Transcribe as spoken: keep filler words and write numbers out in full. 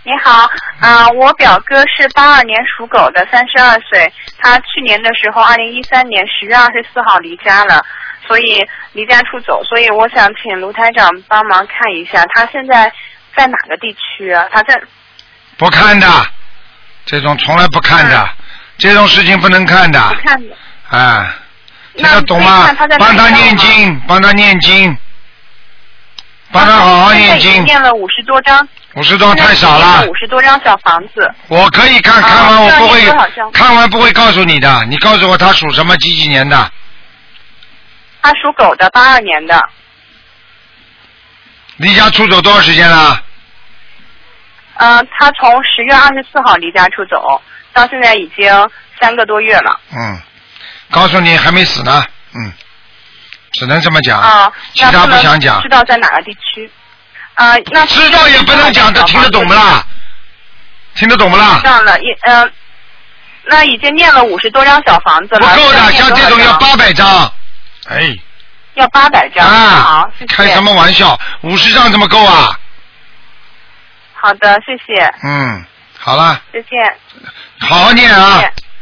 你好，啊、呃，我表哥是八二年属狗的，三十二岁。他去年的时候，二零一三年十月二十四号离家了，所以离家出走。所以我想请卢台长帮忙看一下，他现在在哪个地区啊？他在不看的，这种从来不看的，嗯、这种事情不能看的。 不看的。 啊，听得懂吗？帮他念经，帮他念经，帮他好好念经。 念了五十多章。 五十多太少了。 五十多张小房子。 我可以看看完，我不会看完不会告诉你的。你告诉我他属什么几几年的？ 他属狗的，八二年的。 离家出走多少时间了？ 呃，他从十月二十四号离家出走，到现在已经三个多月了。 嗯，告诉你还没死呢。嗯，只能这么讲。 啊， 其他不想讲。 知道在哪个地区？啊、呃，那知道也不能讲，这听得懂不啦？听得懂不啦？ 知道了，也呃，那已经念了五十多张小房子了。 不够的，像这种要八百张。哎。 要八百张。 啊， 好，谢谢。 开什么玩笑？五十张怎么够啊？ 好的，谢谢。 嗯，好了。 再见。 好好念啊。 谢谢。